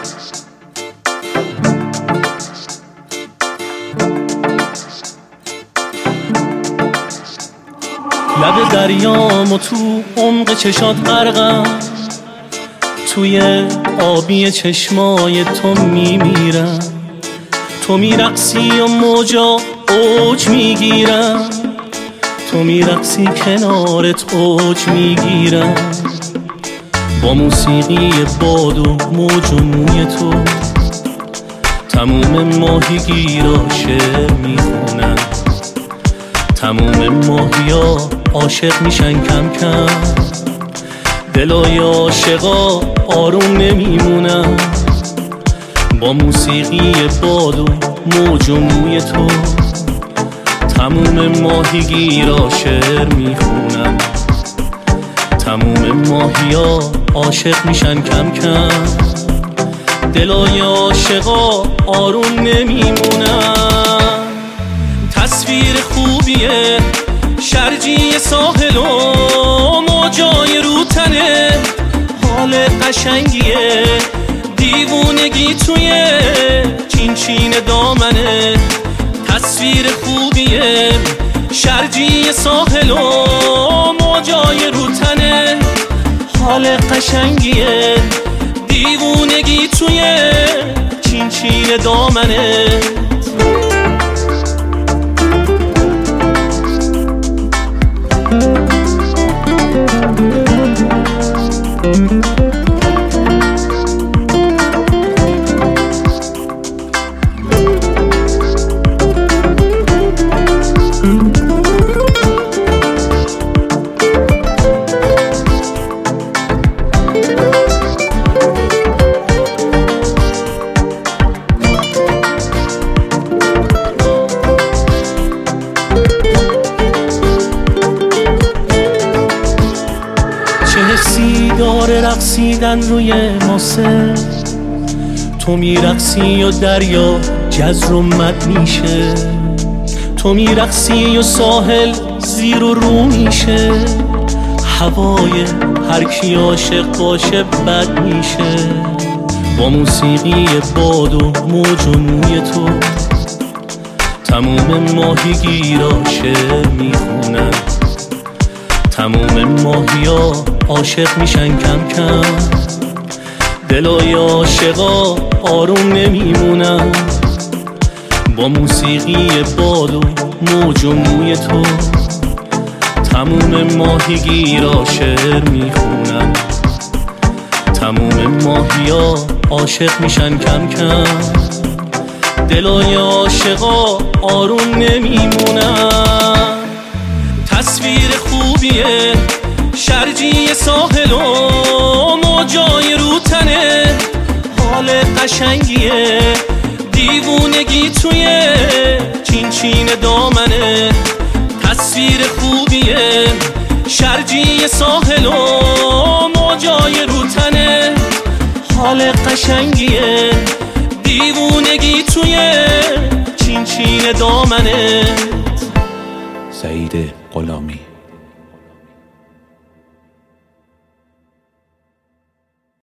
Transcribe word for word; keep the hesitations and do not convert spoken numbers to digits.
لب دریام و تو عمق چشات غرقم، توی آبی چشمای تو میمیرم. تو میرقصی و موجا اوج میگیرم، تو میرقصی کنارت اوج میگیرم. با موسیقی باد و موج و موی تو تموم ماهیگیرا شعر میخونن. تموم ماهیا عاشق میشن کم کم، دلای عاشقا آروم نمیمونن. با موسیقی باد و موج و موی تو تموم ماهیگیرا شعر میخونن. تموم ماهیا عاشق میشن کم کم، دلای عاشقا آروم نمیمونن. تصویر خوبیه شرجی ساحل و موجای رو تنه، حال قشنگیه دیوونگی توی چین چین دامنه. تصویر خوبیه شرجی ساحل و موجای رو تنه، حال قشنگیه دیوونگی توی چین چین دامنه. داره رقصیدن روی ماسه، تو میرقصی و دریا جزر و مد میشه. تو میرقصی و ساحل زیر و رو میشه، هوای هر کی عاشق باشه بد میشه. با موسیقی باد و موج و موی تو تموم ماهیگیرا شعر میخونن. تموم ماهیا عاشق میشن کم کم، دلای عاشقا آروم نمیمونن. با موسیقی باد و موج و موی تو تموم ماهیگیرا شعر میخونن. تموم ماهیا عاشق میشن کم کم، دلای عاشقا آروم نمیمونن. تصویر خوبیه شرجی ساحل و موجای رو تنه، حال قشنگیه دیوونگی توی چین چین دامنه. تصویر خوبیه شرجی ساحل و موجای رو تنه، حال قشنگیه دیوونگی توی چین چین دامنه. سعید غلامی.